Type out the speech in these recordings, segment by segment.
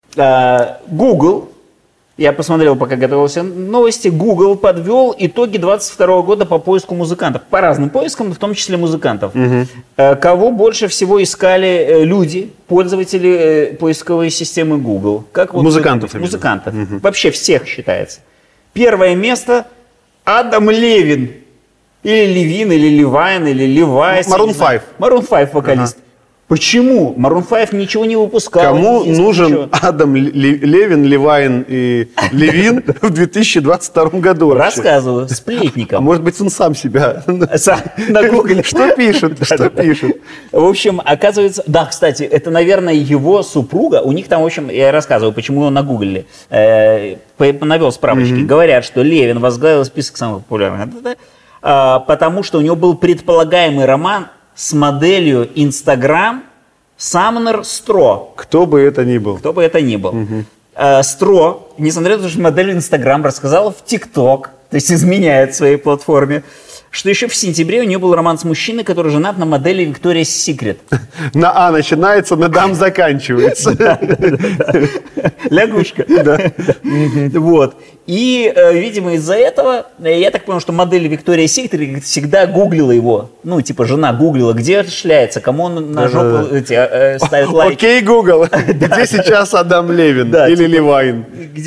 Google, я посмотрел, пока готовился новости, Google подвел итоги 2022 года по поиску музыкантов. По разным поискам, в том числе музыкантов. Кого больше всего искали люди, пользователи поисковой системы Google? Как вот музыкантов. Музыкантов. Вообще всех считается. Первое место – Адам Левин. Или Левин, или Левайн, или Левайс. Maroon 5. Maroon 5 вокалист. Почему? Maroon 5 ничего не выпускал. Кому нужен Адам Левин, Левайн и Левин в 2022 году? Рассказываю. Сплетником. А может быть, он сам себя на Гугле. Что пишет? В общем, оказывается... Да, кстати, это, наверное, его супруга. У них там, в общем, я рассказываю, почему он на Гугле. Навел справочки. Говорят, что Левин возглавил список самых популярных. Потому что у него был предполагаемый роман с моделью Instagram Самнер Стро. Кто бы это ни был. Кто бы это ни был. Стро, несмотря на то, что модель Instagram рассказала в TikTok, то есть изменяет своей платформе, что еще в сентябре у нее был роман с мужчиной, который женат на модели Victoria's Secret. На А начинается, на дам заканчивается. Лягушка. Вот. И, видимо, из-за этого, я так понял, что модель Victoria's Secret всегда гуглила его. Ну, типа, жена гуглила, где шляется, кому он на жопу ставит лайки. Окей, Google, где сейчас Адам Левин или Левайн?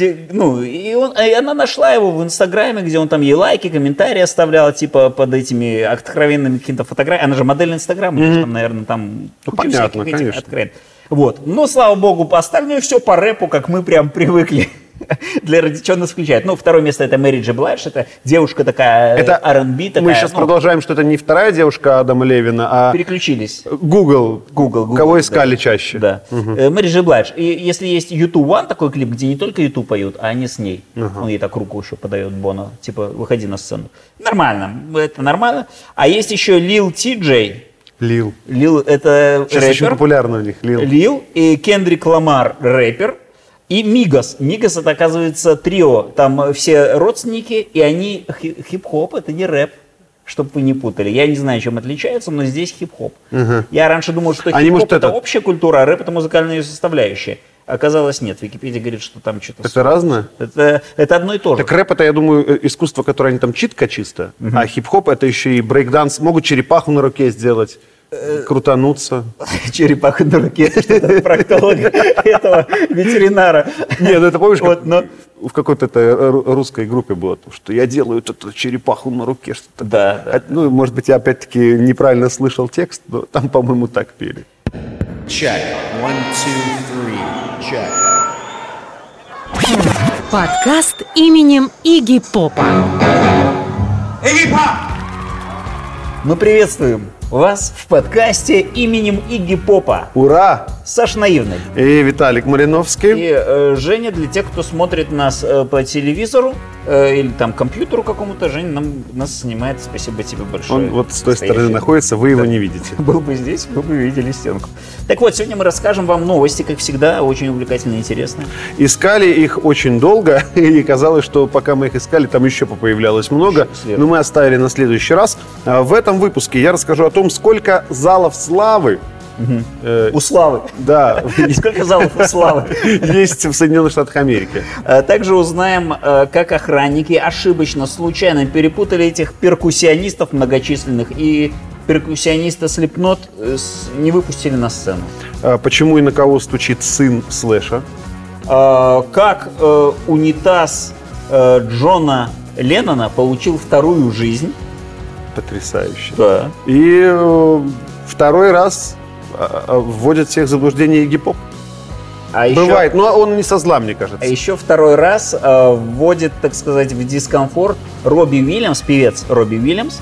И она нашла его в Инстаграме, где он там ей лайки, комментарии оставлял, типа, под этими откровенными какими-то фотографиями. Она же модель Инстаграма, там, наверное, там... Понятно, конечно. Вот. Но, слава богу, по остальному все по рэпу, как мы прям привыкли. Что нас включает. Ну, второе место — это Мэри Дж. Блайдж, это девушка такая, это R&B такая. Мы сейчас продолжаем, что это не вторая девушка Адама Левина, а... Переключились. Google. Кого искали чаще. Да. Мэри Дж. Блайдж. И если есть YouTube One, такой клип, где не только YouTube поют, а они с ней. Он ей так руку еще подает Боно, типа, выходи на сцену. Нормально, это нормально. А есть еще Lil TJ. Лил это сейчас рэпер. Очень популярно у них. Лил и Кендрик Ламар рэпер. И Мигос. Мигос — это, оказывается, трио. Там все родственники, и они хип-хоп, это не рэп, чтобы вы не путали. Я не знаю, чем отличаются, но здесь хип-хоп. Я раньше думал, что хип-хоп — это общая культура, а рэп — это музыкальная ее составляющая. Оказалось, нет. Википедия говорит, что там что-то... Это разное? Это одно и то же. Так рэп — это, я думаю, искусство, которое они там читка чисто, а хип-хоп — это еще и брейк-данс. Могут черепаху на руке сделать. Крутануться. Черепаха на руке, что-то проктолога этого ветеринара. Нет, ну это помнишь, в какой-то русской группе было, что я делаю эту черепаху на руке, что-то. Да. Ну, может быть, я опять-таки неправильно слышал текст, но там, по-моему, так пели. Check. 1, 2, 3. Check. Подкаст именем Игги Попа. Iggy Pop! Мы приветствуем вас в подкасте именем Игги Попа. Ура! Саша Наивный. И Виталик Мариновский. И Женя, для тех, кто смотрит нас по телевизору или там компьютеру какому-то, Женя нас снимает. Спасибо тебе большое. Он вот с той стороны находится, вы его не видите. Был бы здесь, вы бы видели стенку. Так вот, сегодня мы расскажем вам новости, как всегда, очень увлекательные и интересные. Искали их очень долго, и казалось, что пока мы их искали, там еще появлялось много, но мы оставили на следующий раз. В этом выпуске я расскажу о том, сколько залов славы у Славы. Да. И сколько залов у Славы есть в Соединенных Штатах Америки. Также узнаем, как охранники ошибочно, случайно перепутали этих перкуссионистов многочисленных и перкуссиониста Slipknot не выпустили на сцену. Почему и на кого стучит сын Слэша? Как унитаз Джона Леннона получил вторую жизнь. Потрясающе. Да. И второй раз вводят всех в заблуждение Игги Поп. Бывает, но он не со зла, мне кажется. А еще второй раз вводит, так сказать, в дискомфорт Робби Уильямс, певец Робби Уильямс,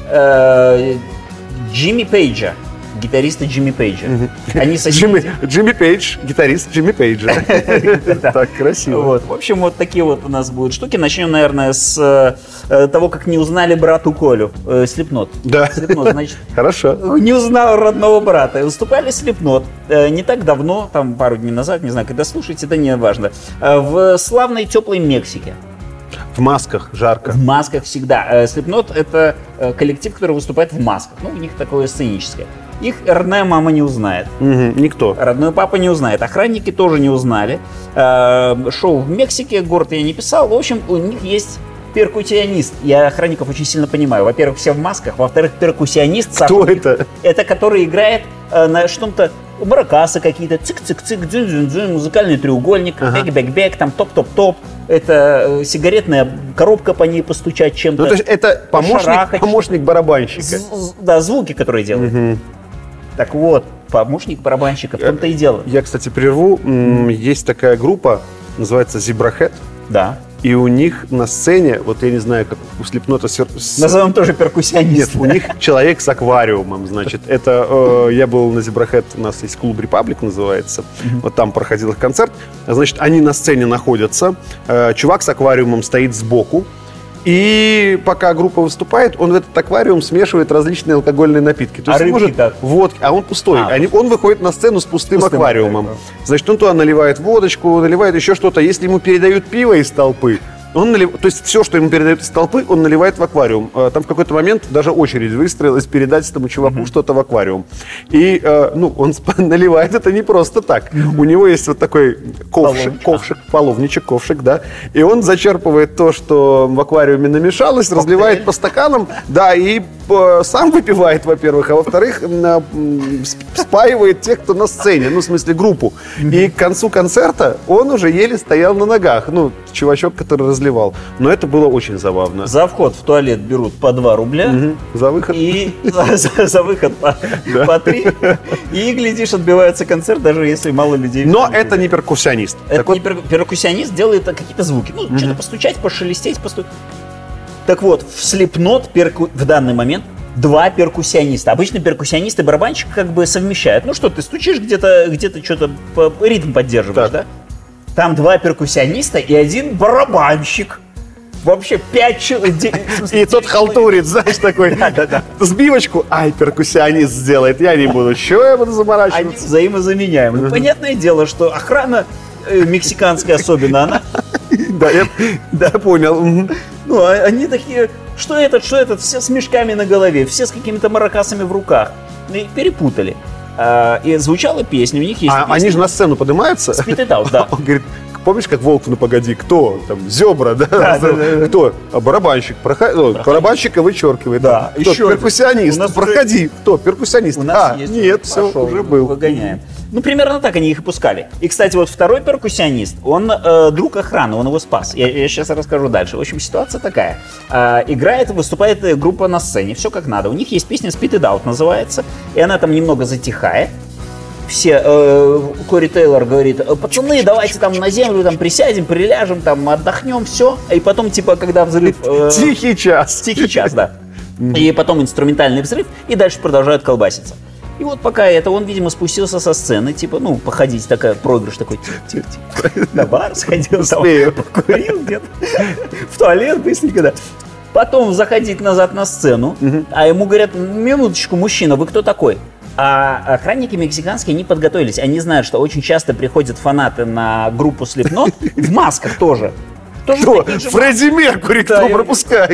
Джимми Пейджа, гитариста Джимми Пейджа. Они Джимми Пейдж, гитарист Джимми Пейджа. Так красиво. В общем, вот такие вот у нас будут штуки. Начнем, наверное, с того, как не узнали брату Колю. Slipknot. Да. Slipknot, значит. Хорошо. Не узнал родного брата. Выступали Slipknot не так давно, там пару дней назад, не знаю, когда слушаете, это не важно, в славной теплой Мексике. В масках, жарко. В масках всегда. Slipknot — это коллектив, который выступает в масках. Ну, у них такое сценическое. их родная мама не узнает. Никто. Родной папа не узнает. Охранники тоже не узнали. Шоу в Мексике, город я не писал. В общем, у них есть перкуссионист. Я охранников очень сильно понимаю. Во-первых, все в масках. Во-вторых, перкуссионист. Кто это? Это который играет на что-то, маракасы какие-то, цик-цик-цик, дзюн-дзюн-дзюн, музыкальный треугольник, бэк-бэк-бэк, там топ-топ-топ. Это сигаретная коробка, по ней постучать чем-то. Ну, то есть это помощник барабанщика. Да, звуки, которые делают. Так вот, помощник барабанщика, в том-то и дело. Я, кстати, прерву. Есть такая группа, называется Zebrahead. Да. И у них на сцене, вот я не знаю, как у Слипнота... Назовем тоже перкуссионист. Нет, у них человек с аквариумом, значит. Это, я был на Zebrahead, у нас есть клуб Republic называется. Вот там проходил их концерт. Значит, они на сцене находятся. Чувак с аквариумом стоит сбоку. И пока группа выступает, он в этот аквариум смешивает различные алкогольные напитки. То есть рыбки может как? водки, а он пустой. Он выходит на сцену с пустым аквариумом. Значит, он туда наливает водочку, наливает еще что-то. Если ему передают пиво из толпы, то есть все, что ему передают из толпы, он наливает в аквариум. Там в какой-то момент даже очередь выстроилась передать этому чуваку что-то в аквариум. И он наливает это не просто так. У него есть вот такой ковшик, да. И он зачерпывает то, что в аквариуме намешалось, разливает по стаканам, да, и сам выпивает, во-первых, а во-вторых, спаивает тех, кто на сцене, в смысле группу. И к концу концерта он уже еле стоял на ногах. Чувачок, который разливал. Но это было очень забавно. За вход в туалет берут по 2 рубля. За выход. И за выход по 3. И, глядишь, отбивается концерт, даже если мало людей. Но это не перкуссионист. Это не перкуссионист, делает какие-то звуки. Что-то постучать, пошелестеть, Так вот, в Slipknot в данный момент 2 перкуссиониста. Обычно перкуссионист и барабанщик как бы совмещают. Ты стучишь где-то что-то, ритм поддерживаешь, да? Там 2 перкуссиониста и 1 барабанщик. Вообще 5 человек. И тот халтурит, знаешь, такой. Да. Сбивочку, перкуссионист сделает, я не буду. Чего я буду заморачиваться? Они взаимозаменяемы. Понятное дело, что охрана мексиканская особенно, она... Да, я понял. Они такие, что этот, все с мешками на голове, все с какими-то маракасами в руках. И перепутали. И звучала песня, у них есть песня. Они же на сцену поднимаются? Spit It Out, да. Он говорит, помнишь, как Волк, погоди, кто? Там, Зебра, да? Да. Кто? Барабанщик. Барабанщика вычеркивает. Да. Кто? Перкуссионист. Проходи. Кто? Перкуссионист. У нас есть. Нет, все, уже был. Выгоняем. Примерно так они их и пускали. И, кстати, вот второй перкуссионист, он друг охраны, он его спас. Я сейчас расскажу дальше. В общем, ситуация такая. Выступает группа на сцене, все как надо. У них есть песня Spit It Out называется, и она там немного затихает. Кори Тейлор говорит, пацаны, давайте там на землю присядем, приляжем, отдохнем, все. И потом, когда взрыв... Тихий час. Тихий час, да. И потом инструментальный взрыв, и дальше продолжают колбаситься. И вот пока он, видимо, спустился со сцены, походить, проигрыш такой, на бар сходил, покурил где-то, в туалет быстренько, да. Потом заходить назад на сцену, а ему говорят, минуточку, мужчина, вы кто такой? А охранники мексиканские не подготовились. Они знают, что очень часто приходят фанаты на группу Slipknot в масках тоже. Кто? Фредди Меркьюри, кто пропускай.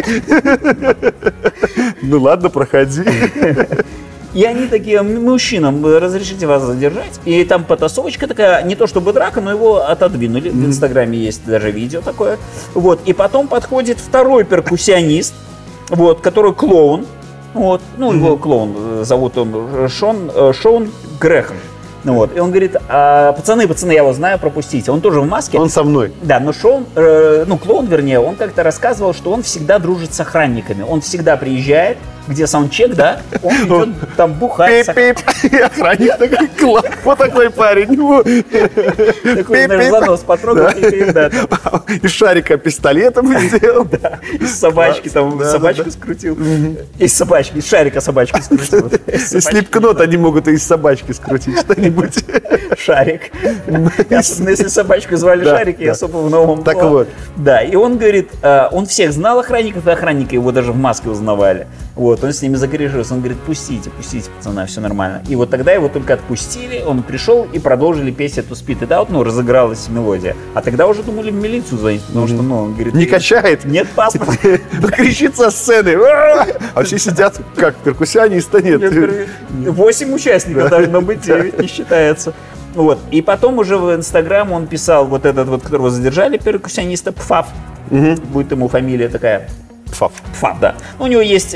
Ладно, проходи. И они такие, мужчинам, разрешите вас задержать? И там потасовочка такая, не то чтобы драка, но его отодвинули. В Инстаграме есть даже видео такое. И потом подходит второй перкуссионист, который клоун. Его клоун, зовут он Шон Грэхэм. И он говорит, пацаны, я его знаю, пропустите. Он тоже в маске. Он со мной. Да, но клоун, вернее, он как-то рассказывал, что он всегда дружит с охранниками. Он всегда приезжает, где саундчек, да, он идет там бухать. И охранник такой, вот такой парень. Такой, наверное, занос потрогал. Из шарика пистолетом сделал. Из собачки, собачку скрутил. Из шарика собачку скрутил. Из Slipknot они могут из собачки скрутить что-нибудь. Шарик. Если собачку звали Шарик, я особо в новом. Так вот. Да, и он говорит, он всех знал охранников, и охранники его даже в маске узнавали. Вот, он с ними закорешился, он говорит, пустите, пацана, все нормально. И вот тогда его только отпустили, он пришел и продолжили петь эту Speed It Out, разыгралась мелодия. А тогда уже думали в милицию звонить, потому что, он говорит... Не качает. Нет паспорта. Кричит со сцены. А все сидят, как перкуссиониста нет. 8 участников должно быть, 9 не считается. Вот. И потом уже в Инстаграм он писал вот этот вот, которого задержали, перкуссиониста, Пфаф. Будет ему фамилия такая. Пфаф. Пфаф, да. У него есть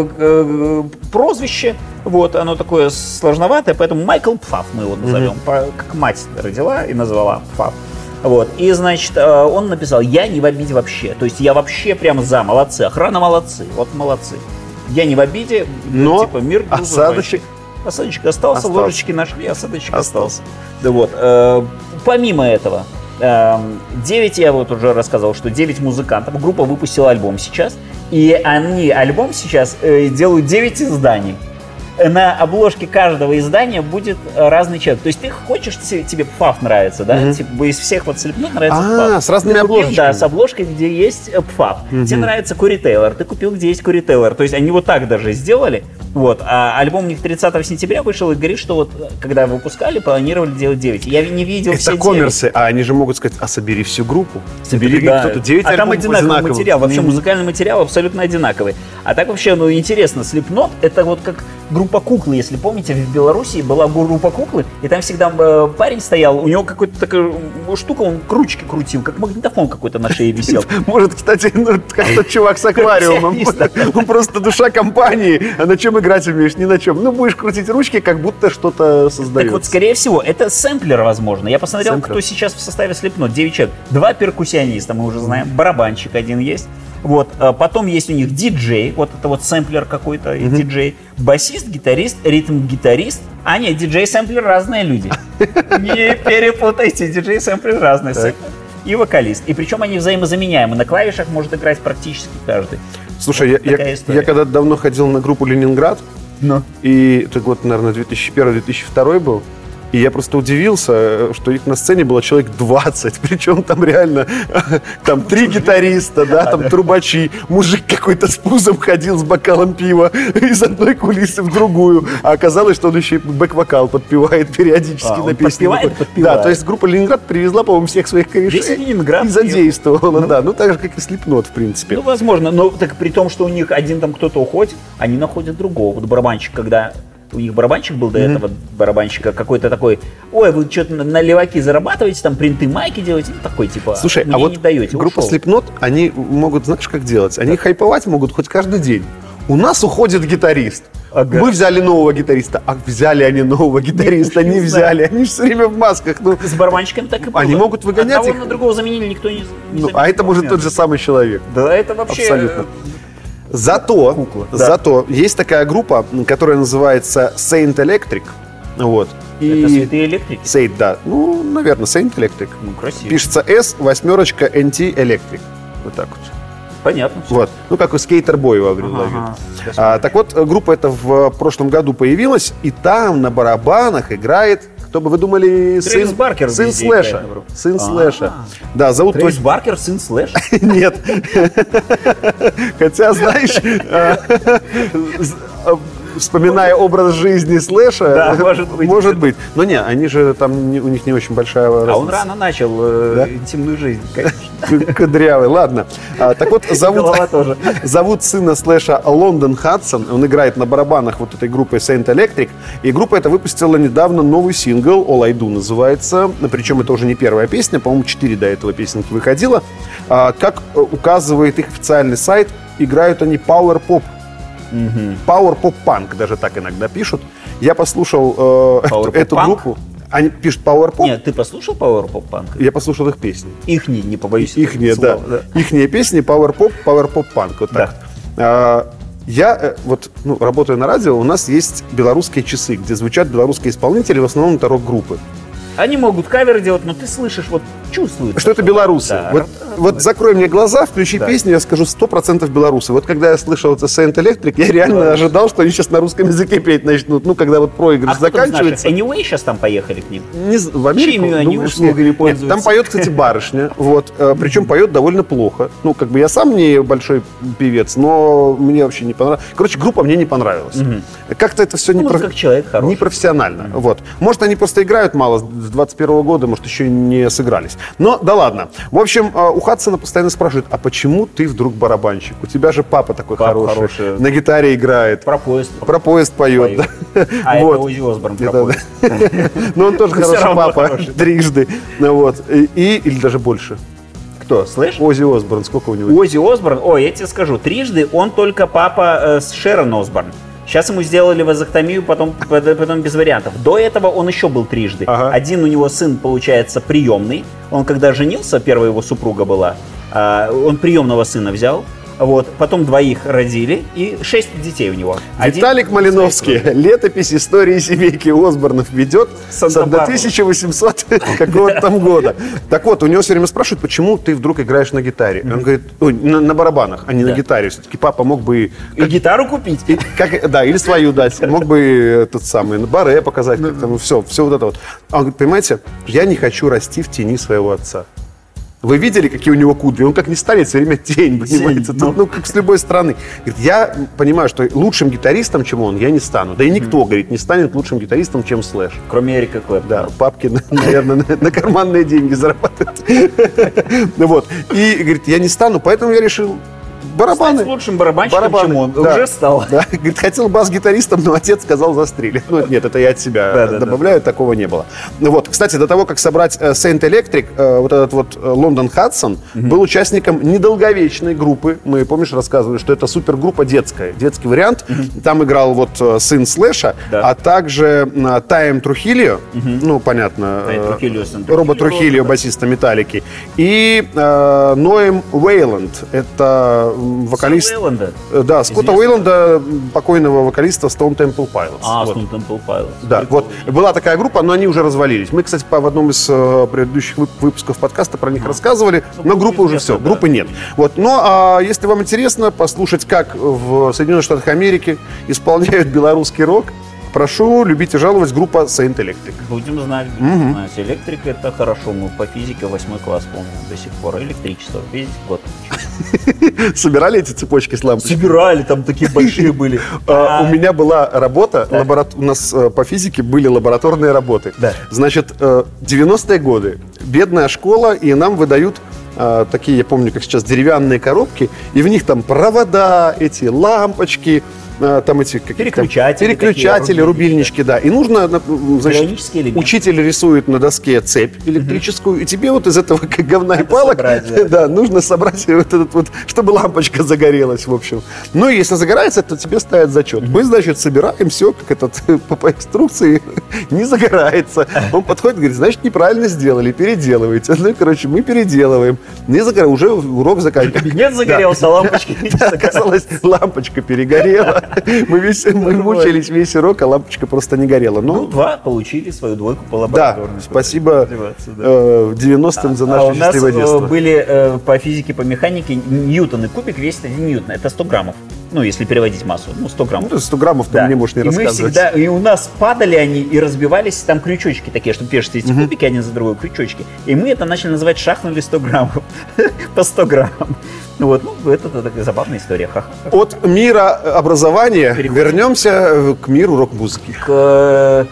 прозвище, вот, оно такое сложноватое, поэтому Майкл Пфаф мы его назовем. Как мать родила и назвала Пфаф. Вот. И, значит, он написал, я не в обиде вообще. То есть я вообще прямо за, молодцы. Охрана молодцы, вот молодцы. Я не в обиде, но типа мир. осадочек. Осадочек остался, ложечки нашли, осадочек остался. Да вот. Помимо этого, 9, я вот уже рассказывал, что 9 музыкантов, группа выпустила альбом сейчас, и они альбом сейчас делают 9 изданий. На обложке каждого издания будет разный человек. То есть ты хочешь, тебе Пфаф нравится, да? Типа из всех вот Slipknot нравится Пфаф. С разными обложками. Да, с обложкой, где есть Пфаф. Тебе нравится Кори Тейлор, ты купил, где есть Кори Тейлор. То есть они вот так даже сделали. Вот. А альбом у них 30 сентября вышел и говорит, что вот когда выпускали, планировали делать 9. Я не видел это все 9. Это коммерсы, а они же могут сказать, собери всю группу. Собери, да. Кто-то 9 а там одинаковый материал, вообще музыкальный материал абсолютно одинаковый. А так вообще, интересно, Slipknot это вот как группа Куклы, если помните, в Беларуси была группа Куклы, и там всегда парень стоял, у него какая-то такая штука, он ручки крутил, как магнитофон какой-то на шее висел. Может, кстати, как тот чувак с аквариумом. Он просто душа компании, а на чем играть умеешь? Ни на чем. Будешь крутить ручки, как будто что-то создается. Так вот, скорее всего, это сэмплер, возможно. Я посмотрел, кто сейчас в составе Slipknot. 9 человек. 2 перкуссиониста, мы уже знаем. Барабанщик один есть. Вот. Потом есть у них диджей. Вот это вот сэмплер какой-то, и диджей. Басист, гитарист, ритм-гитарист. А нет, диджей-сэмплер разные люди. Не перепутайте, диджей-сэмплер разные. И вокалист. И причем они взаимозаменяемы. На клавишах может играть практически каждый. Слушай, я когда-то давно ходил на группу «Ленинград», и это год, наверное, 2001-2002 был, и я просто удивился, что их на сцене было человек 20, причем там реально там 3 гитариста, да, там трубачи, мужик какой-то с пузом ходил с бокалом пива из одной кулисы в другую, а оказалось, что он еще и бэк-вокал подпевает периодически на песне. Да, то есть группа «Ленинград» привезла, по-моему, всех своих корешей и задействовала, да, так же, как и Slipknot, в принципе. Возможно, но так при том, что у них один там кто-то уходит, они находят другого. Вот барабанщик, когда... У них барабанщик был до этого, барабанщика какой-то такой, ой, вы что-то на леваки зарабатываете, там принты майки делаете, такой типа, слушай, мне а вот не даете, группа ушел. Slipknot, они могут, знаешь, как делать? Они хайповать могут хоть каждый день. У нас уходит гитарист. Ага. Мы взяли нового гитариста. А взяли они нового гитариста? Не взяли. Они же все время в масках. С барабанщиками так и было. Они могут выгонять одного их. на другого заменили, никто не заменил. А это может тот же самый человек. Да, это вообще... Абсолютно. Зато есть такая группа, которая называется Saint Electric. Вот. Это святые электрики? Saint, да. Наверное, Saint Electric. Красиво. Пишется S, 8, NT Electric. Вот так вот. Понятно. Вот. Как у Skater-Boy его аббревиатура. Так вот, группа эта в прошлом году появилась, и там на барабанах играет, кто бы вы думали, сын Слэша. Сын Слэша. Да, зовут... Трэвис Баркер, сын Слэша? Нет. Хотя, знаешь, вспоминая образ жизни Слэша, да, может быть. Но не, они же там, у них не очень большая разница. А он рано начал интимную жизнь, конечно. Кудрявый, ладно. Так вот, зовут сына Слэша Лондон Хадсон. Он играет на барабанах вот этой группы Saint Electric. И группа эта выпустила недавно новый сингл, All I Do называется. Причем это уже не первая песня, по-моему, 4 до этого песенки выходило. Как указывает их официальный сайт, играют они Power Pop. Power Pop Punk, даже так иногда пишут. Я послушал эту группу. Они пишут Power Pop. Нет, ты послушал Power Pop Punk? Я послушал их песни. Ихние, не побоюсь. Ихние, да. Ихние песни Power Pop Punk. Вот так. Да. Я работаю на радио, у нас есть белорусские часы, где звучат белорусские исполнители, в основном это рок-группы. Они могут каверы делать, но ты слышишь, вот чувствуется. Что это белорусы. Да. Вот закрой мне глаза, включи песню, я скажу 100% белорусы. Вот когда я слышал это Saint Electric, я реально ожидал, что они сейчас на русском языке петь начнут. Ну, когда вот проигрыш заканчивается. Anyway сейчас там поехали к ним. В Америку, Чьими они думаешь, услугами нет. пользуются? Там поет, кстати, барышня. Вот, причем поет довольно плохо. Ну, как бы я сам не большой певец, но мне вообще не понравилось. Короче, группа мне не понравилась. Как-то это все Как человек хороший. непрофессионально. Вот. Может, они просто играют мало с 21 года, может, еще не сыгрались. Но да ладно. В общем, у Хадсона постоянно спрашивают, а почему ты вдруг барабанщик? У тебя же папа такой хороший. На гитаре играет. Про поезд. Про поезд поет. Да. А это Оззи Осборн про поезд. Ну, он тоже хороший папа. Трижды. Вот. Или даже больше. Кто, Слэш? Оззи Осборн, сколько у него? Оззи Осборн, я тебе скажу, трижды он только папа с Шерон Осборн. Сейчас ему сделали вазоктомию, потом без вариантов. До этого он еще был трижды. Ага. Один у него сын, получается, приемный. Он когда женился, первая его супруга была, он приемного сына взял. Вот, потом двоих родили, и 6 детей у него. Виталик Малиновский летопись истории семейки Осборнов ведет с 1800 какого-то там года. Так вот, у него все время спрашивают, почему ты вдруг играешь на гитаре? Он говорит, на барабанах, а не на гитаре. Все-таки папа мог бы... И гитару купить? Или свою дать. Мог бы тот самый баре показать. Все вот это вот. Он говорит, понимаете, я не хочу расти в тени своего отца. Вы видели, какие у него кудри? Он как не станет, все время тень, понимаете? Ну, как с любой стороны. Говорит, я понимаю, что лучшим гитаристом, чем он, я не стану. Да и никто, говорит, не станет лучшим гитаристом, чем Слэш. Кроме Эрика Клэптона. Да, папки, наверное, на карманные деньги зарабатывают. Вот. И, говорит, я не стану, поэтому я решил... Барабаны. Стать лучшим барабанщиком, чем он. Да. Уже стал. Да. Говорит, хотел бас-гитаристом, но отец сказал застрелить. Ну, нет, это я от себя добавляю, такого не было. Вот. Кстати, до того, как собрать Saint Electric, вот этот вот Лондон Хадсон был участником недолговечной группы. Мы, помнишь, рассказывали, что это супергруппа детская. Детский вариант. Там играл вот сын Слэша, а также Тайм Трухильо, ну, понятно, Робо Трухильо, басиста Металлики, и Ноэм Уэйланд. Это вокалист... Да, Скотта Уэйланда, покойного вокалиста Stone Temple Pilots. Stone Temple Pilots. Да, вот. Была такая группа, но они уже развалились. Мы, кстати, в одном из предыдущих выпусков подкаста про них рассказывали, но группы уже все, группы нет. Вот. Но если вам интересно послушать, как в Соединенных Штатах Америки исполняют белорусский рок, прошу любить и жаловать, группа Saint Electric. Будем знать, будем знать. Электрик — это хорошо. Мы по физике 8 класс помним до сих пор. Электричество. Весь год. Собирали эти цепочки с лампочками? Собирали, там такие большие были. У меня была работа, у нас по физике были лабораторные работы. Значит, 90-е годы. Бедная школа, и нам выдают такие, я помню, как сейчас, деревянные коробки, и в них там провода, эти лампочки, там эти переключатели, рубильнички, да. И нужно, значит, учитель рисует на доске цепь электрическую, и тебе вот из этого как говна и палок нужно собрать вот этот вот, чтобы лампочка загорелась, в общем. Ну и если загорается, то тебе ставят зачет. Мы, значит, собираем все, как этот по инструкции, не загорается. Он подходит и говорит, значит, неправильно сделали, переделывайте. Ну и, короче, мы переделываем. Не загорелся, уже урок заканчивается. Кабинет загорелся, лампочка не загорелась. Оказалось, лампочка перегорела. Мы мучились весь урок, а лампочка просто не горела. Ну, 2 получили свою двойку по лабораторной. Да, спасибо 90-м за наше счастливое детство. У нас были по физике, по механике Ньютон, и кубик весит 1 Ньютон. Это 100 граммов. Ну, если переводить массу, 100 граммов. Ну, 100 граммов ты мне можешь не рассказывать. И у нас падали они и разбивались, там крючочки такие, чтобы вешать эти кубики один за другой, крючочки. И мы это начали называть шахнули 100 граммов. По 100 грамм. Вот, это такая забавная история. От мира образования вернемся к миру рок-музыки. К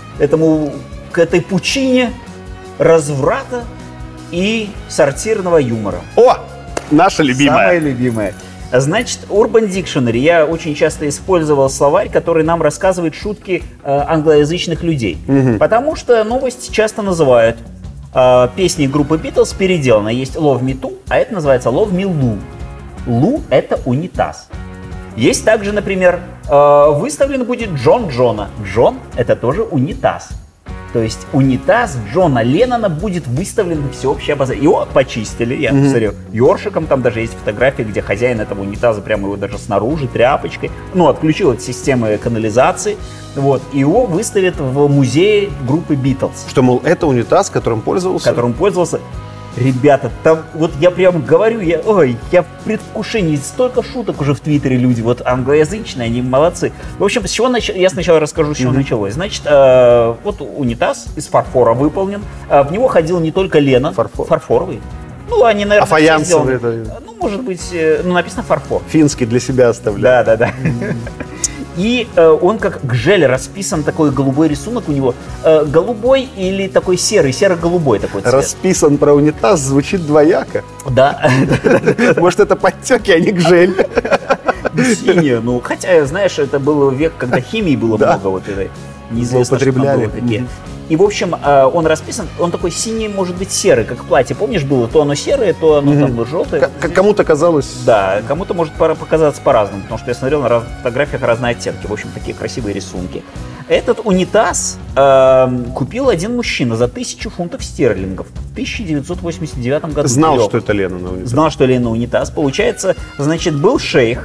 этой пучине разврата и сортирного юмора. О! Наша любимая. Самая любимая. Значит, Urban Dictionary. Я очень часто использовал словарь, который нам рассказывает шутки англоязычных людей. Потому что новости часто называют песни группы Beatles переделаны. Есть Love Me Too, а это называется Love Me Lou. Лу — это унитаз. Есть также, например, выставлен будет Джон Джона. Джон — это тоже унитаз. То есть унитаз Джона Леннона будет выставлен на всеобщее обозрение. Его почистили, я посмотрел, ёршиком. Там даже есть фотографии, где хозяин этого унитаза прямо его даже снаружи тряпочкой, отключил от системы канализации. Вот, и его выставят в музее группы Битлз. Что, мол, это унитаз, которым пользовался? Ребята, там, вот я прям говорю, я в предвкушении, столько шуток уже в Твиттере люди, вот англоязычные, они молодцы. В общем, с чего я сначала расскажу, с чего началось. Значит, вот унитаз из фарфора выполнен, в него ходил не только Леннон, фарфоровый. Ну, они, наверное, фаянсовый это... Ну, может быть, написано фарфор. Финский для себя оставлял. Да. И он как гжель расписан, такой голубой рисунок у него. Голубой или такой серо-голубой такой цвет. Расписан про унитаз звучит двояко. Да. Может, это подтеки, а не гжель. Синее, хотя, знаешь, это был век, когда химии было много вот этой. Неизвестно, что там было такие. И, в общем, он расписан, он такой синий, может быть, серый, как платье. Помнишь, было то оно серое, то оно там было желтое. Как кому-то казалось. Да, кому-то может показаться по-разному, потому что я смотрел на фотографиях разные оттенки. В общем, такие красивые рисунки. Этот унитаз купил один мужчина за 1000 фунтов стерлингов в 1989 году. Знал, что это Леннон унитаз. Знал, что Леннон унитаз. Получается, значит, был шейх,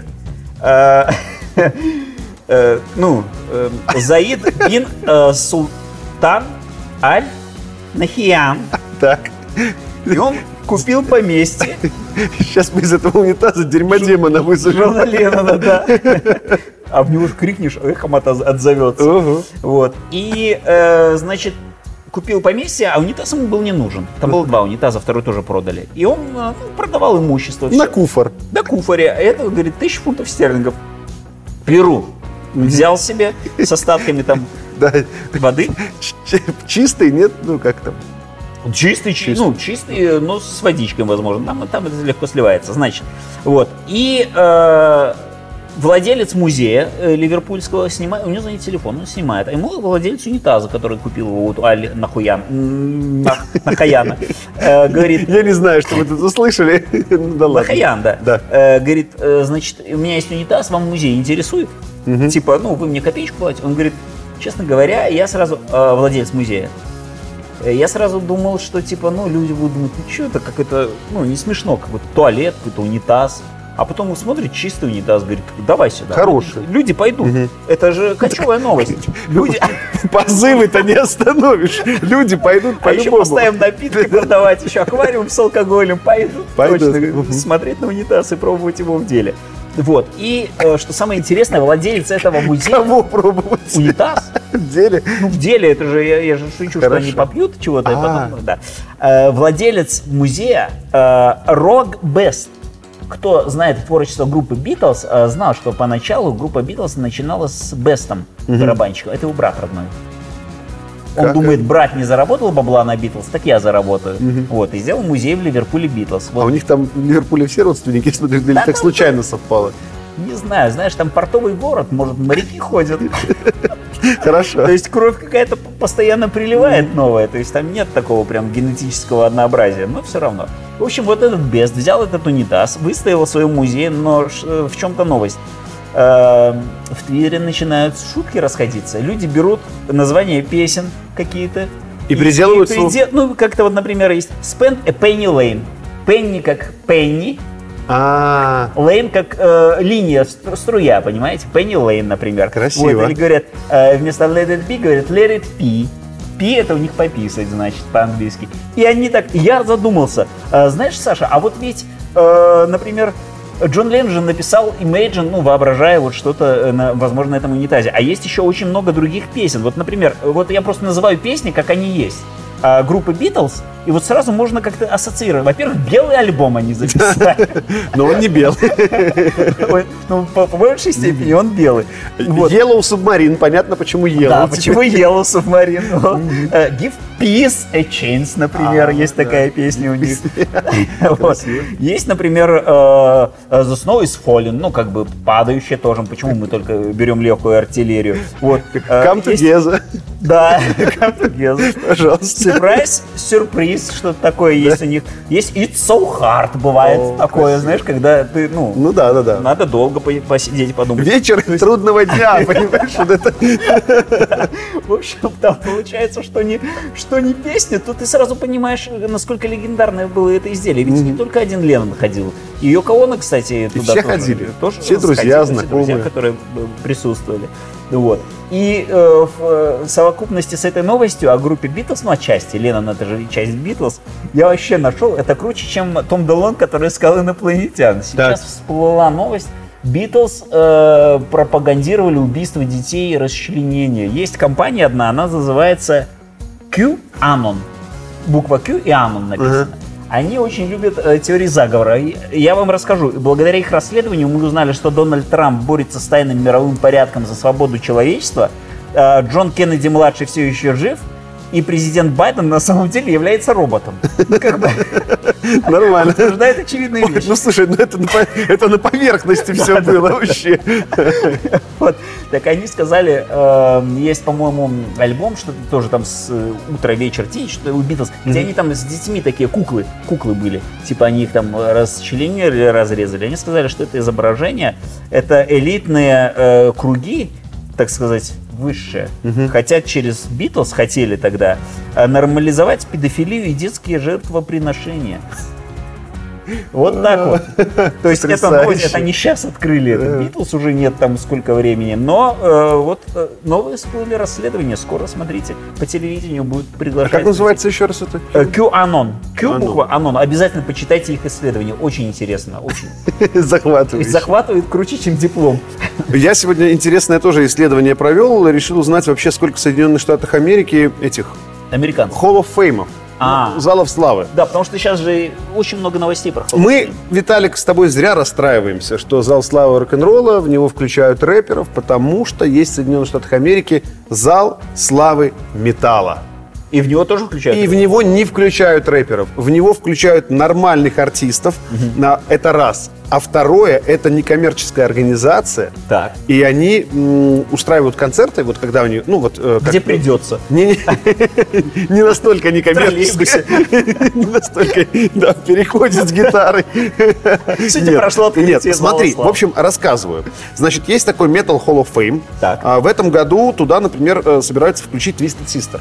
Заид бин Султан Аль-Нахиян. Так. И он купил поместье. Сейчас мы из этого унитаза дерьмодемона вызовем. Джона Леннона, да. А в него крикнешь, эхом отзовется. Вот. И, значит, купил поместье, а унитаз ему был не нужен. Там было 2 унитаза, второй тоже продали. И он продавал имущество. На куфор. На куфоре. А это, говорит, 1000 фунтов стерлингов. Перу. Взял себе с остатками там воды. Чистый, нет? Ну, как там? Чистый, но с водичкой, возможно. Там это легко сливается. Значит, вот. И владелец музея ливерпульского снимает, у него звонит телефон, он снимает. А ему владелец унитаза, который купил его у Нахаяна, говорит... Я не знаю, что вы тут услышали. Нахаян, да. Говорит, значит, у меня есть унитаз, вам музей интересует? Типа, вы мне копеечку платите? Он говорит, честно говоря, я сразу, владелец музея, я сразу думал, что типа, люди будут думать, что это какой-то, не смешно, какой-то туалет, какой-то унитаз. А потом он смотрит, чистый унитаз, говорит, давай сюда. Хороший. Люди пойдут. Это же кочевая новость. Люди... Позывы-то не остановишь. Люди пойдут по-любому. Еще поставим напитки продавать, еще аквариум с алкоголем. Пойдут. Точно. Смотреть на унитаз и пробовать его в деле. Вот. И что самое интересное, владелец этого музея... Кого пробовать? Унитаз. В деле? В деле, это же, я же шучу, что они попьют чего-то, и потом, да. Владелец музея Рог Бест. Кто знает творчество группы Битлз, знал, что поначалу группа Битлз начинала с Бестом, барабанщиком. Это его брат родной. Он думает, брат не заработал бабла на Битлз, так я заработаю. Вот, и сделал музей в Ливерпуле Битлз. Вот. А у них там в Ливерпуле все родственники, смотрю, или так случайно совпало? Не знаю, знаешь, там портовый город, может, моряки ходят. Хорошо. То есть кровь какая-то постоянно приливает новая, то есть там нет такого прям генетического однообразия, но все равно. В общем, вот этот Бест взял этот унитаз, выставил в своем музее, но в чем-то новость. В Твиттере начинают шутки расходиться. Люди берут названия песен какие-то. И приделывают как-то вот, например, есть Spend a Penny Lane. Penny как Penny. Лейн как линия, струя, понимаете? Penny Lane, например. Красиво. Вот, или говорят, вместо let it be, говорят let it pee. Пи это у них пописать, значит, по-английски. И они так, я задумался, знаешь, Саша, а вот ведь, например, Джон Леннон написал Imagine, воображая вот что-то, возможно, на этом унитазе. А есть еще очень много других песен. Вот, например, вот я просто называю песни, как они есть. Группы Битлз, и вот сразу можно как-то ассоциировать. Во-первых, белый альбом они записали. Но он не белый. По большей степени он белый. Yellow Submarine, понятно, почему Yellow. Да, почему Yellow Submarine. Give Peace a Chance, например, есть такая песня у них. Есть, например, The Snow is Falling, как бы падающая тоже. Почему мы только берем легкую артиллерию? Come Together. Да, Come Together. Пожалуйста. Surprise, сюрприз. Есть что-то такое, есть у них. Есть It's So Hard, бывает такое, знаешь, когда ты, Ну да. надо долго посидеть, подумать. Вечер трудного дня, понимаешь, вот это. В общем, там получается, что не песня, то ты сразу понимаешь, насколько легендарное было это изделие. Ведь не только один Леннон ходил. И Йоко Оно, кстати, туда все тоже. ходили. Тоже Все друзья, знакомые. Все друзья, которые присутствовали. Вот. И в совокупности с этой новостью о группе Битлз, ну, отчасти, Леннон это же часть Битлз, я вообще нашел, это круче, чем Том Делон, который искал инопланетян. Сейчас всплыла новость. Битлз пропагандировали убийство детей и расчленение. Есть компания одна, она называется QAnon. Буква Q и Anon написано. Они очень любят теории заговора. Я вам расскажу. Благодаря их расследованию мы узнали, что Дональд Трамп борется с тайным мировым порядком за свободу человечества. Джон Кеннеди-младший все еще жив. И президент Байден на самом деле является роботом. Нормально. Подтверждает очевидные вещи. Ну слушай, это на поверхности все было вообще. Вот. Так они сказали, есть, по-моему, альбом, что-то тоже там с утра, вечер, тень, что у Битлз, где они там с детьми такие куклы были. Типа они их там расчленили, разрезали. Они сказали, что это изображение, это элитные круги, так сказать, высшие, хотят через Битлз, хотели тогда нормализовать педофилию и детские жертвоприношения. Вот так вот. То есть это новость, это они сейчас открыли, это Битлз уже нет там сколько времени, но вот новые всплыли расследования, скоро смотрите, по телевидению будет приглашать. А как называется еще раз это? QAnon. Q буква Anon. Обязательно почитайте их исследования, очень интересно, очень. Захватывает. Захватывает круче, чем диплом. Я сегодня интересное тоже исследование провел, решил узнать вообще, сколько в Соединенных Штатах Америки этих Американцев. Hall of Fame. Залов славы. Да, потому что сейчас же очень много новостей про Hall of Fame. Мы, Виталик, с тобой зря расстраиваемся, что зал славы рок-н-ролла, в него включают рэперов, потому что есть в Соединенных Штатах Америки зал славы металла. И в него тоже включают? И в него не включают рэперов. В него включают нормальных артистов. Это раз. А второе, это некоммерческая организация. Так. И они устраивают концерты, вот когда они, ну вот... Где придется. Не настолько некоммерческая. Не настолько, да, в переходе с гитарой. Сегодня прошло открытие. Нет, смотри, в общем, рассказываю. Значит, есть такой Metal Hall of Fame. Так. В этом году туда, например, собираются включить Twisted Sister.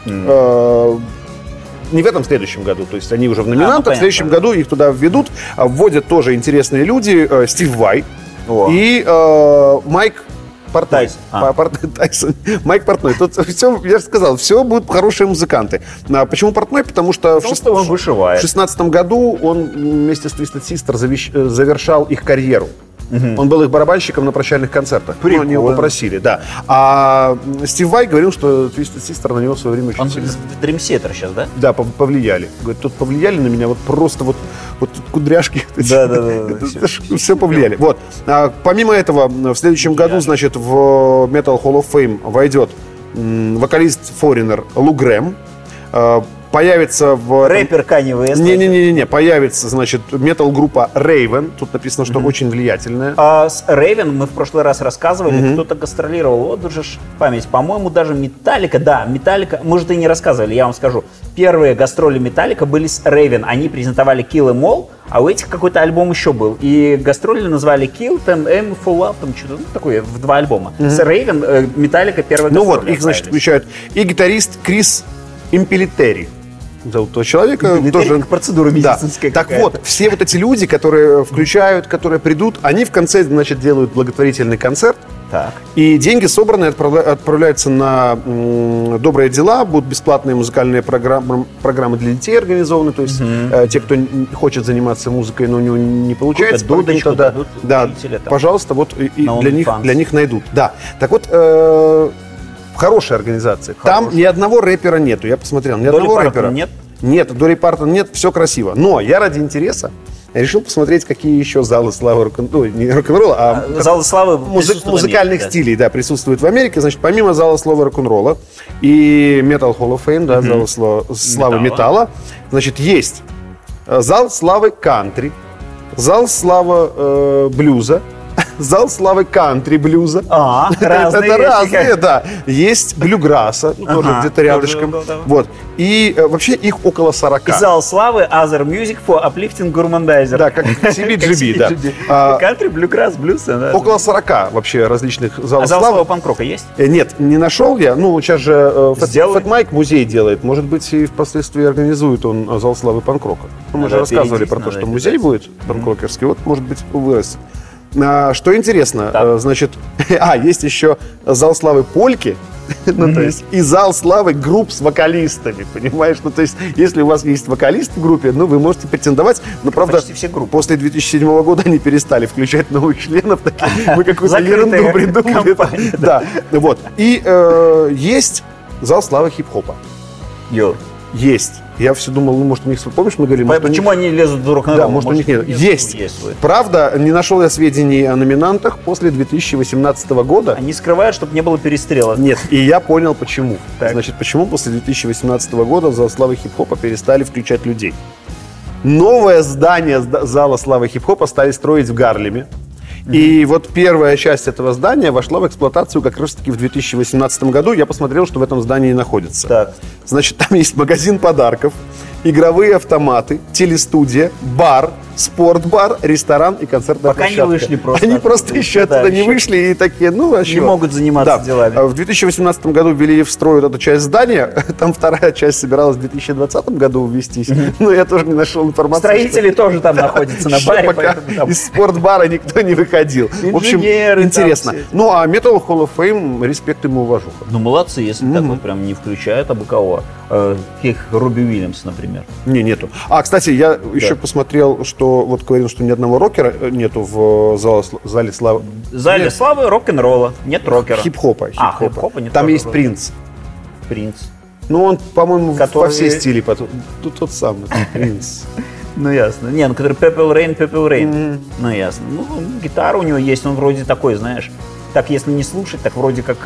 Не в этом, в следующем году. То есть они уже в номинантах. В следующем году их туда введут. Вводят тоже интересные люди. Стив Vai и Майк Портной. Тайсон. Майк Портной. Тут все, я же сказал, все будут хорошие музыканты. Почему Портной? Потому что в 2016 году он вместе с Twisted Sister завершал их карьеру. Он был их барабанщиком на прощальных концертах. Прикольно. Они его попросили, да. А Стив Vai говорил, что Twisted Sister на него в свое время очень сильно... Он Dream Theater сейчас, да? Да, повлияли. Говорит, тут повлияли на меня вот просто вот кудряшки. Да. Все повлияли. Вот. Помимо этого, в следующем году, значит, в Metal Hall of Fame войдет вокалист Foreigner Лу Грэм. Появится в... Рэпер Канье Уэст. Не-не-не, появится, значит, метал-группа Raven. Тут написано, что очень влиятельная. С Raven мы в прошлый раз рассказывали, кто-то гастролировал. Вот уже память. По-моему, даже Металлика, может, и не рассказывали, я вам скажу. Первые гастроли Металлика были с Raven. Они презентовали Kill Em All, а у этих какой-то альбом еще был. И гастроли назвали Kill, там, M for Love, там что-то такое, в 2 альбома. С Raven Металлика первая гастроли. Ну вот, их, значит, включают. И гитарист Крис Импелитери. Зовут того человека. Тоже процедура медицинская. Да. Так вот, все вот эти люди, которые включают, которые придут, они в конце, значит, делают благотворительный концерт. Так. И деньги собранные отправляются на добрые дела, будут бесплатные музыкальные программы для детей организованы, то есть те, кто хочет заниматься музыкой, но у него не получается, дудочку, да, пожалуйста, вот и для них найдут. Да. Так вот, хорошая организация. Там ни одного рэпера нету. Я посмотрел, ни одного рэпера. Нет? Нет, Долли Партон нет, все красиво. Но я ради интереса решил посмотреть, какие еще залы славы рок-н-ролла, а залы славы музыкальных стилей, да, присутствуют в Америке. Значит, помимо зала славы рок-н-ролла и Metal Hall of Fame, да, зала славы металла, значит, есть зал славы кантри, зал славы блюза, зал славы кантри-блюза. Разные Это вещи, разные, как- да. Есть блюграсса, тоже Ага, где-то тоже рядышком. был, да. Вот. И вообще их около 40. И зал славы Other Music for Uplifting Gourmandizer. Да, как CBGB, да. Кантри, блюграсс, блюз. да. Около 40 вообще различных А залов зал славы. славы панк-рока есть? Нет, не нашел я. Ну, сейчас же Сделай. Фэт Майк музей делает. Может быть, и впоследствии организует он зал славы панк-рока. Ну, мы Надо же рассказывали опередить, про то, надо что музей обязательно. будет панк-рокерский. Вот, может быть, вырастет. Что интересно, Так. значит, есть еще зал славы польки, ну, то есть и зал славы групп с вокалистами, понимаешь? Ну, то есть, если у вас есть вокалист в группе, ну, вы можете претендовать, но, правда, Почти все группы. после 2007 года они перестали включать новых членов, такие, мы какую-то Закрытая ерунду придумали. компания, Да, вот. И есть зал славы хип-хопа. Йо. Есть. Я все думал, ну, может, у них, помнишь, мы говорили, может, у них- Почему они лезут в рок-н-ролл? Да, может, у них нет. Есть. свой. Правда, не нашел я сведений о номинантах после 2018 года. Они скрывают, чтобы не было перестрелок. Нет, и я понял, почему. Так. Значит, почему после 2018 года в зал славы хип-хопа перестали включать людей. Новое здание зала славы хип-хопа стали строить в Гарлеме. И вот первая часть этого здания вошла в эксплуатацию как раз-таки в 2018 году. Я посмотрел, что в этом здании находится. Так. Значит, там есть магазин подарков, игровые автоматы, телестудия, бар, спортбар, ресторан и концертная Пока не площадка. вышли просто Они оттуда. просто еще Да, оттуда не еще вышли и такие, ну, а Не чё? могут заниматься делами. В 2018 году ввели в строй вот эту часть здания. Там вторая часть собиралась в 2020 году ввестись. Но я тоже не нашел информации. Строители тоже там находятся на что баре, пока поэтому там- из спортбара никто не выходил. В общем, Инженеры там интересно. все. Ну, а Metal Hall of Fame, респект ему, уважуха. Ну, молодцы, если так вот прям не включают, а бы кого. Каких Робби Уильямс, например. Не, нету. Кстати, я еще посмотрел, что вот говорил, что ни одного рокера нету в зале славы. В зале Нет, славы рок-н-ролла, нет рокера. хип-хопа. хип-хопа нет Там тоже есть рокера. Принц. Принц. Ну, он, по-моему, Который- во все стили. Тут тот самый, Принц. Ну, ясно. Не, ну, который Purple Rain. Ну, ясно. Ну, гитара у него есть, он вроде такой, знаешь, так, если не слушать, так вроде как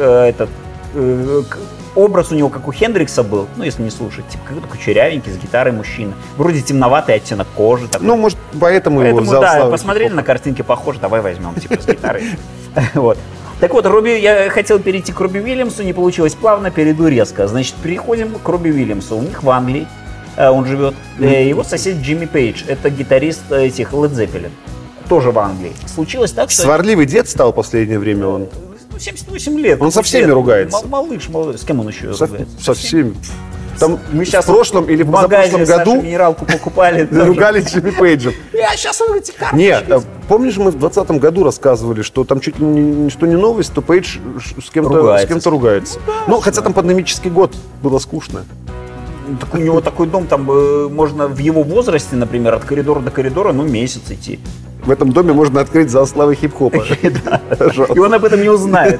образ у него, как у Хендрикса был, ну, если не слушать, типа, какой-то кучерявенький, с гитарой мужчина. Вроде темноватый оттенок кожи. Такой. Ну, может, поэтому его Поэтому, в зал да, славы посмотрели хип-хопа. на картинке, похоже, давай возьмем, типа, с гитарой. Вот. Так вот, я хотел перейти к Робби Уильямсу, не получилось плавно, перейду резко. Значит, переходим к Робби Уильямсу. У них в Англии он живет. Его сосед Джимми Пейдж, это гитарист этих Led Zeppelin, тоже в Англии. Случилось так, что... Сварливый дед стал в последнее время он. 78 лет. Он со всеми ругается. Малыш. С кем он еще Со ругается? всеми. Там Мы в сейчас прошлом или в магазине позапрошлом Сашу году минералку покупали. тоже. ругали Джимми Пейджем. Я сейчас эти карточки. Нет, помнишь, мы в 2020 году рассказывали, что там чуть ли не новость, то Пейдж с кем-то ругается. Ну, хотя там пандемический год, было скучно. Так у него такой дом, там можно в его возрасте, например, от коридора до коридора, ну, месяц идти. В этом доме можно открыть зал славы хип-хопа. И он об этом не узнает.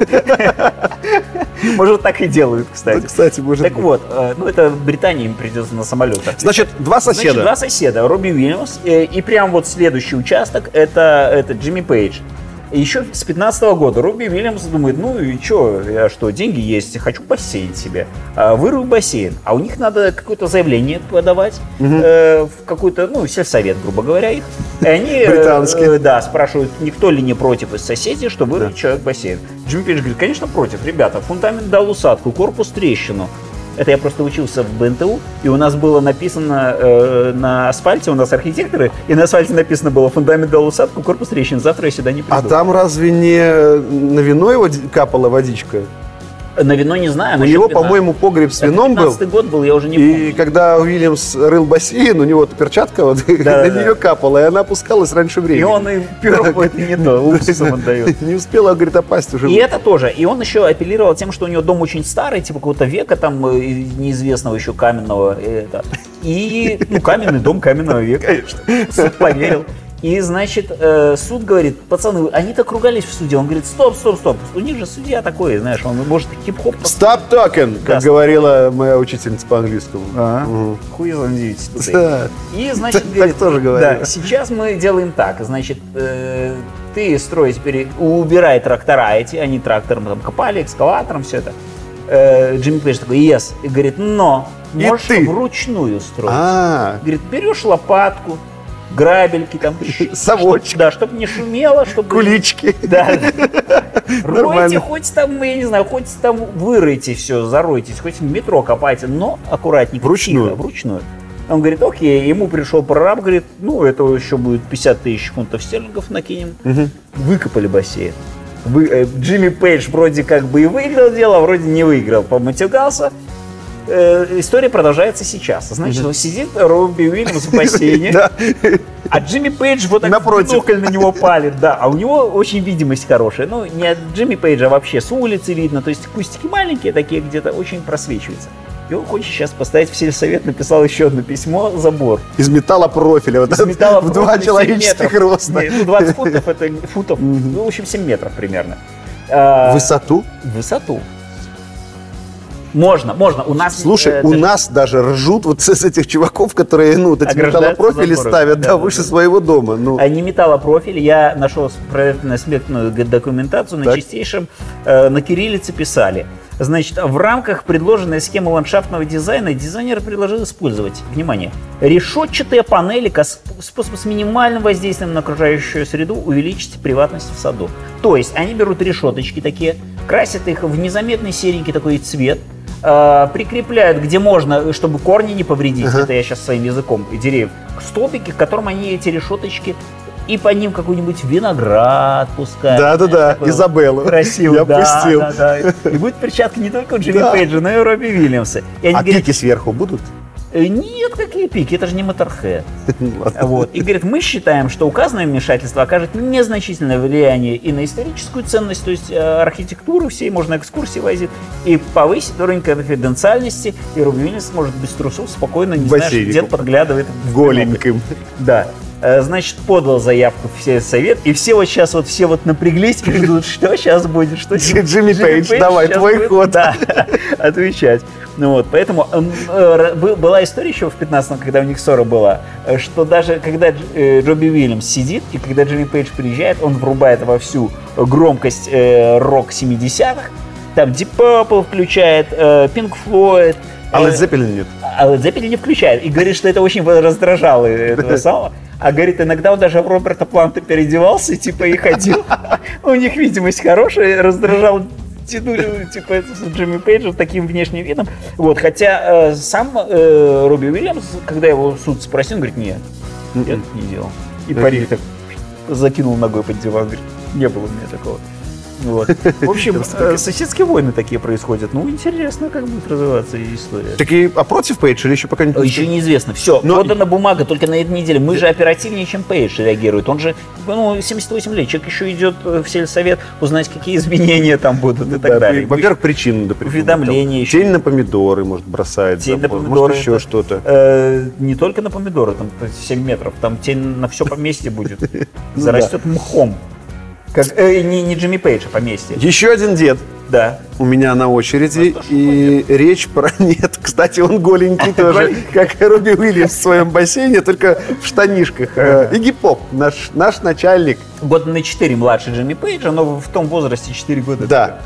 Может, так и делают, кстати. Кстати, может Так быть. вот, ну это Британии им придется на самолетах. Значит, два Значит, соседа. два соседа, Робби Уильямс, и прям вот следующий участок, это Джимми Пейдж. И еще с 15 года Робби Уильямс думает, ну и что, я что, деньги есть, хочу бассейн себе, вырую бассейн. А у них надо какое-то заявление подавать в какой-то, ну, сельсовет, грубо говоря, их. И они, Британский. да, спрашивают, никто ли не против из соседей, что вырыть человек бассейн. Джимми Пейдж говорит, конечно, против, ребята, фундамент дал усадку, корпус трещину. Это я просто учился в БНТУ, и у нас было написано на асфальте, у нас архитекторы, и на асфальте написано было «Фундамент дал усадку, корпус трещин, завтра я сюда не приду». А там разве не на вино его капала водичка? На вино не знаю. У насчет него, вина. по-моему, погреб с Это вином был. 15-й год был, я уже не И помню. когда Уильямс рыл бассейн, у него перчатка вот, Да, на да. нее капала, и она опускалась раньше И времени. он и пирог это не то, уксусом отдает. Не успела, говорит, опасть уже. И это тоже. И он еще апеллировал тем, что у него дом очень старый, типа какого-то века, там, неизвестного еще каменного. И, ну, каменный дом каменного века. Конечно. Суд поверил. И, значит, суд говорит, пацаны, они так ругались в суде. Он говорит, стоп. У них же судья такой, знаешь, он может хип-хоп... Stop talking, как Да. говорила моя учительница по английскому. Мгм. Хуй его удивите тут. Да. И, значит, Так говорит, тоже говорили. да, сейчас мы делаем так, значит, ты строй теперь, убирай трактора эти, они трактором там копали, экскаватором, все это. Джимми Пейдж такой, yes, и говорит, но И можешь ты. вручную строить. А, Говорит, берешь лопатку, грабельки там. Совочек. Да, чтобы не шумело, чтобы... Кулички. Да. Ройте, Нормально. хоть там, я не знаю, хоть там выройте все, заройтесь, хоть в метро копайте, но аккуратненько, Вручную. тихо, вручную. Он говорит, окей, ему пришел прораб, говорит, ну, это еще будет 50 тысяч фунтов стерлингов накинем. Выкопали бассейн. Джимми Пейдж вроде как бы и выиграл дело, а вроде не выиграл, поматюгался. История продолжается сейчас. Значит, сидит Робби Уильямс в бассейне, Да. а Джимми Пейдж вот так Напротив. бинокль на него палит, да. А у него очень видимость хорошая. Ну, не от Джимми Пейджа, а вообще с улицы видно. То есть кустики маленькие такие, где-то очень просвечиваются. И он хочет сейчас поставить в сельсовет, написал еще одно письмо, забор. Из металлопрофиля. Вот Из металла в 2 человеческих роста. Не, ну, 20 фунтов, это футов, ну, в общем, 7 метров примерно. Высоту? Высоту. Можно. У нас... Слушай, у нас даже ржут вот с этих чуваков, которые, ну, вот эти Ограждаются металлопрофили забором. ставят, Да, да, да, выше да. своего дома. Ну, А не металлопрофиль, я нашел проектно-сметную документацию на Так. чистейшем, на кириллице писали. Значит, в рамках предложенной схемы ландшафтного дизайна дизайнер предложил использовать, внимание, решетчатые панели как способ с минимальным воздействием на окружающую среду увеличить приватность в саду. То есть они берут решеточки такие, красят их в незаметный серенький такой цвет, прикрепляют, где можно, чтобы корни не повредить, это я сейчас своим языком, деревьев, столбики, к которым они эти решеточки, и по ним какой-нибудь виноград пускают. Да-да-да, Такой вот Изабеллу. красивый, Я пустил. да. И будет перчатка не только у Джимми Да. Пейджа, но и у Робби Уильямса. И они А говорят, пики сверху будут? нет, какие пики, это же не Motorhead. Ладно. Вот. И говорит, мы считаем, что указанное вмешательство окажет незначительное влияние и на историческую ценность, то есть архитектуру всей, можно экскурсии возить, и повысит уровень конфиденциальности, и Робби Уильямс может без трусов спокойно, не знаешь, бассейне где подглядывает. в Голеньким. Да. Значит, подал заявку в сельсовет, и все вот сейчас вот все вот напряглись и ждут, что сейчас будет, что Джимми Пейдж, давай, щас твой будет, ход. Да, отвечать. Ну вот, поэтому была история еще в 15-м, когда у них ссора была, что даже когда Робби Уильямс сидит, и когда Джимми Пейдж приезжает, он врубает во всю громкость рок 70-х, там Deep Purple включает, Pink Floyd, А Led Zeppelin нет. а Led Zeppelin не включает. И говорит, что это очень раздражало этого самого. А говорит, иногда он даже в Роберта Планта переодевался, типа, и ходил. У них видимость хорошая, раздражал тянули, типа, с Джимми Пейджем таким внешним видом. Вот, хотя сам Робби Уильямс, когда его суд спросил, он говорит, нет, я так не делал. И парень так закинул ногой под диван, говорит, не было у меня такого. Вот. В общем, соседские войны такие происходят. Ну, интересно, как будет развиваться история. Так а против Пейдж или еще пока не... Еще неизвестно. Все, подана бумага только на этой неделе. Мы же оперативнее, чем Пейдж реагирует. Он же, 78 лет. Человек еще идет в сельсовет узнать, какие изменения там будут и так далее. Во-первых, причины, например. Уведомления еще. Тень на помидоры, может, бросает. Тень на помидоры. Может, еще что-то. Не только на помидоры, там 7 метров. Там тень на все поместье будет. Зарастет мхом. Как, не Джимми Пейдж, а поместье. Еще один дед. Да. У меня на очереди, и речь про... Нет, кстати, он голенький тоже, как и Робби Уильямс в своем бассейне, только в штанишках. Игги Поп, наш начальник. Года на 4 младше Джимми Пейджа, но в том возрасте 4 года. Да.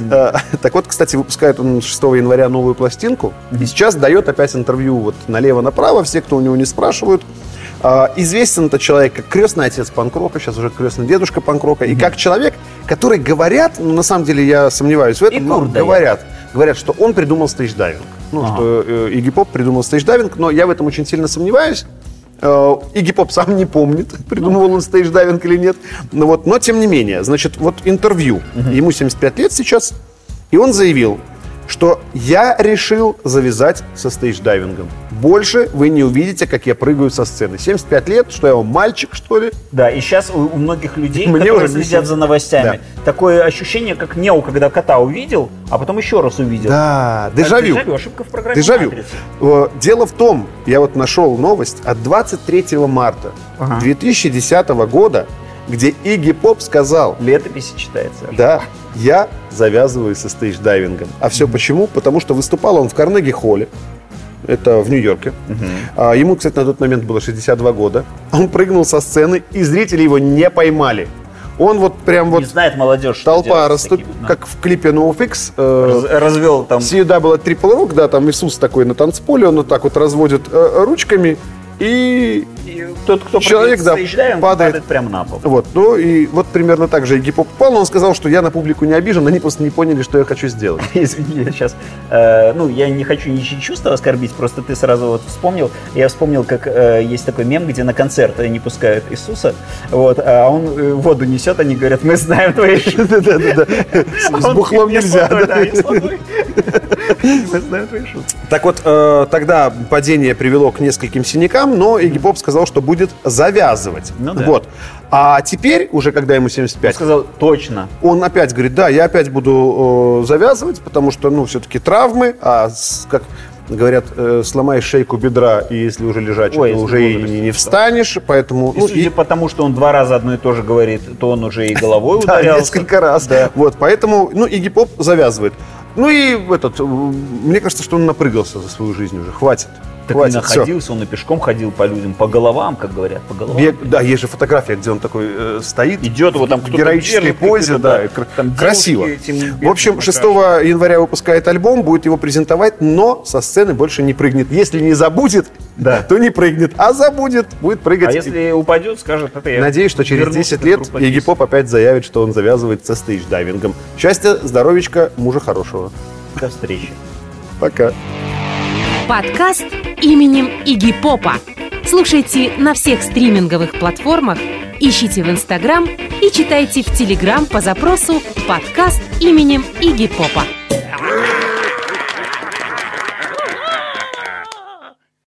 Так вот, кстати, выпускает он 6 января новую пластинку, и сейчас дает опять интервью вот налево-направо, все, кто у него не спрашивают. Известен этот человек как крестный отец панк-рока, сейчас уже крестный дедушка панк-рока, и как человек, который говорят, ну, на самом деле я сомневаюсь в этом, но говорят, что он придумал стейдж-дайвинг. Ну, что Игги Поп придумал стейдж-дайвинг, но я в этом очень сильно сомневаюсь. Игги Поп сам не помнит, придумывал он стейдж-дайвинг или нет. Но тем не менее, значит, вот интервью, ему 75 лет сейчас, и он заявил, что я решил завязать со стейдж-дайвингом. Больше вы не увидите, как я прыгаю со сцены. 75 лет, что я вам мальчик, что ли? Да, и сейчас у многих людей, Мне которые уже следят за новостями, такое ощущение, как Нео, когда кота увидел, а потом еще раз увидел. Да, дежавю. Ошибка в программе Дежавю. «Матрица». Дело в том, я вот нашел новость от 23 марта 2010 года, где Игги Поп сказал... Летописи читается. Да, я завязываю со стейдж-дайвингом. А все почему? Потому что выступал он в Карнеги-холле. Это в Нью-Йорке. Ему, кстати, на тот момент было 62 года. Он прыгнул со сцены, и зрители его не поймали. Он вот прям вот... Не знает молодежь, что толпа делать с расступила, такими, да. как в клипе NoFX. Развел там... CW Triple Rock, да, там Иисус такой на танцполе, он вот так вот разводит ручками, и тот, кто человек, да, падает прямо на пол. Вот, ну и вот примерно так же Игги Поп упал, но он сказал, что я на публику не обижен, они просто не поняли, что я хочу сделать. Извини, я сейчас, я не хочу ничьи чувства оскорбить, просто ты сразу вот вспомнил. Я вспомнил, как есть такой мем, где на концерт они пускают Иисуса, вот, а он воду несет, они говорят, мы знаем твои шутки. Да. С бухлом нельзя. Мы знаем твои шутки. Так вот, тогда падение привело к нескольким синякам, но Игги Поп сказал, что будет завязывать. Ну да. Вот. А теперь, уже когда ему 75, Он сказал, точно. он опять говорит, да, я опять буду завязывать, потому что, все-таки травмы, как говорят, сломаешь шейку бедра, и если уже лежачий, то уже и не встанешь, поэтому... И судя по тому, что он 2 раза одно и то же говорит, то он уже и головой ударялся. Да, несколько раз. Да. Вот, поэтому, Игги Поп завязывает. Ну и мне кажется, что он напрыгался за свою жизнь уже, хватит. Так хватит, и находился, он и пешком ходил по людям, по головам, как говорят, по головам. Да, есть же фотография, где он такой стоит. Идет, вот там в кто-то героической держит, позе, да, там красиво. этим В общем, 6 января выпускает альбом, будет его презентовать, но со сцены больше не прыгнет. Если не забудет, то не прыгнет, а забудет, будет прыгать. А если упадет, скажет, это я. Надеюсь, что через 10 лет Игги Поп опять заявит, что он завязывает со стейдж-дайвингом. Счастья, здоровечка, мужа хорошего. До встречи. Пока. Подкаст именем Игги Попа. Слушайте на всех стриминговых платформах, ищите в Инстаграм и читайте в Телеграм по запросу «Подкаст именем Игги Попа».